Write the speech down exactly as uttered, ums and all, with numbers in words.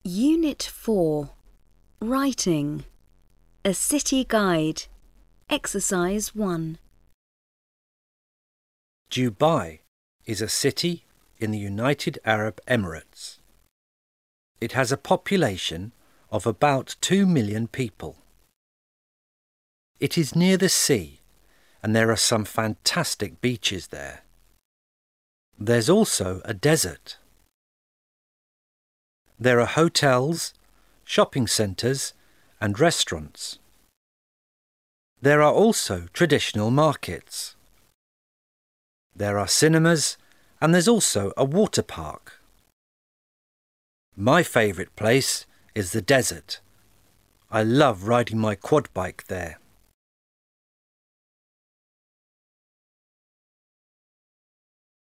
Unit four. Writing. A City Guide. Exercise one. Dubai is a city in the United Arab Emirates. It has a population of about two million people. It is near the sea and there are some fantastic beaches there. There's also a desert. There are hotels, shopping centres and restaurants. There are also traditional markets. There are cinemas and there's also a water park. My favourite place is the desert. I love riding my quad bike there.